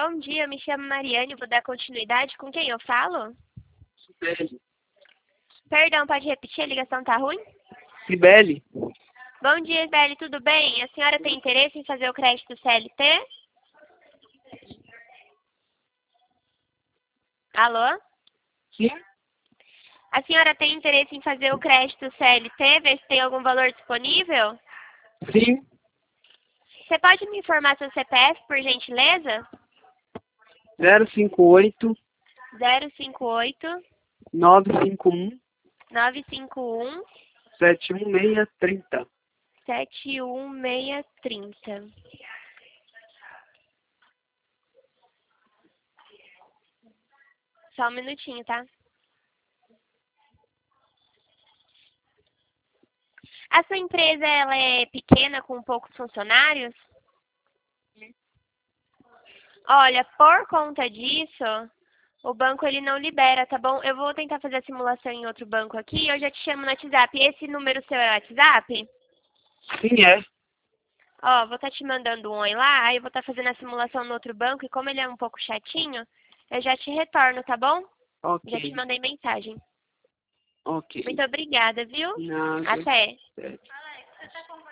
Bom dia, eu me chamo Mariane, vou dar continuidade. Com quem eu falo? Cibele. Perdão, pode repetir? A ligação tá ruim? Cibele. Bom dia, Isabelle, tudo bem? A senhora tem interesse em fazer o crédito CLT? Alô? Sim? A senhora tem interesse em fazer o crédito CLT, ver se tem algum valor disponível? Sim. Você pode me informar seu CPF, por gentileza? 058 058 951 951 71630. 71630. Só um minutinho, tá? A sua empresa, ela é pequena, com poucos funcionários? Olha, por conta disso, o banco ele não libera, tá bom? Eu vou tentar fazer a simulação em outro banco aqui e eu já te chamo no WhatsApp. Esse número seu é o WhatsApp? Sim, é. Ó, vou estar te mandando um oi lá, aí eu vou estar fazendo a simulação no outro banco e como ele é um pouco chatinho, eu já te retorno, tá bom? Já te Ok. mandei mensagem. Ok. Muito obrigada, viu? Nada. Até. Certo.